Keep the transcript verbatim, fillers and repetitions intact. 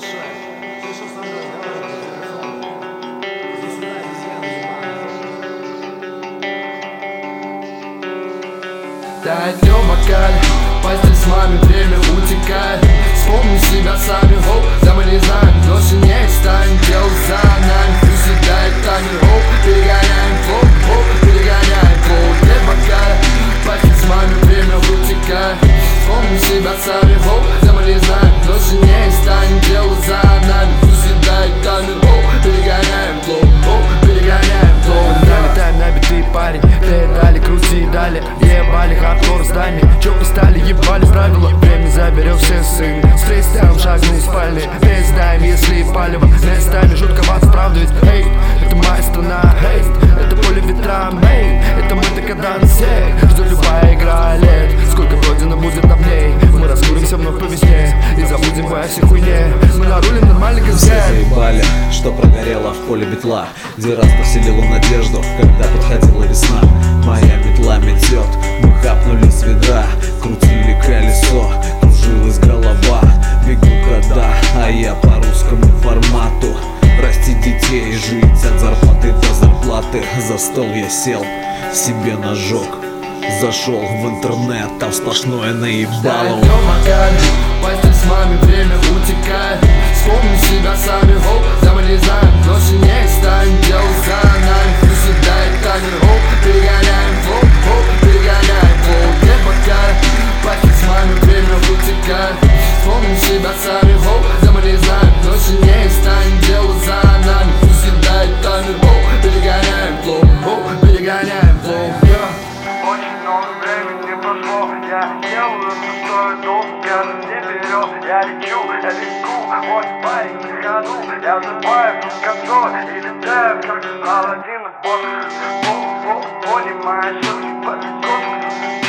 решай. Слышал, сам разговаривать по телефону. Иди сюда, обезьяна зубами. Дай днем бокале, постель с мамой, время утекает. Вспомни себя сами, хоп, да мы не знаем, кто сильнее станет. Дело за нами, пусть съедает таймер, хоп, перегоняем флоу, хоп, перегоняем флоу. Нет бокале, постель с мамой, время утекает. Вспомни себя сами, хоп, да мы не знаем, кто сильнее станет. Дело за нами, пусть съедает таймер, хоп, перегоняем флоу, хоп, перегоняем флоу. Налетаем на биты, парень, передали, крути дали. Ебали хардкор здание, чё стали, ебали правила. Время заберем все сын, с фристайлом шагнул в спальни. Весь даем, если палево, местами жутковато, правда ведь, эй, это моя страна, эй, это поле ветрам, эй, это мы так все, что любая игра лет. Сколько пройдено будет на ней, мы раскуримся вновь по весне и забудем по всей хуйне. Мы нарулим нормально, как все заебали, что прогорело в поле битла, где раз поселила надежду, когда подходила весна. Моя метла метет, мы хапнули с ведра, крутили колесо, кружилась голова. Бегут года, а я по русскому формату. Растить детей, жить от зарплаты до зарплаты. За стол я сел, себе ножок, зашел в интернет, там сплошное наебало. Постель с мамой, время утекает. Вспомни себя сами, хоп, да мы не знаем, кто сильнее станет. Дело за нами, пусть съедает таймер, хоп, перегоняем флоу, хоп, перегоняем флоу. Нет бокале, постель с мамой, время утекает. Вспомни себя сами, хоп, да мы не знаем, кто сильнее станет. Дело за нами, пусть съедает таймер, хоп, перегоняем флоу, хоп, перегоняем флоу. Очень много времени прошло, я делаю то, что я должен, я не берет, я лечу, я бегу, мой парень на ходу, я забываю под контроль и летаю, как Аладдин, бог, понимаешь, что ты под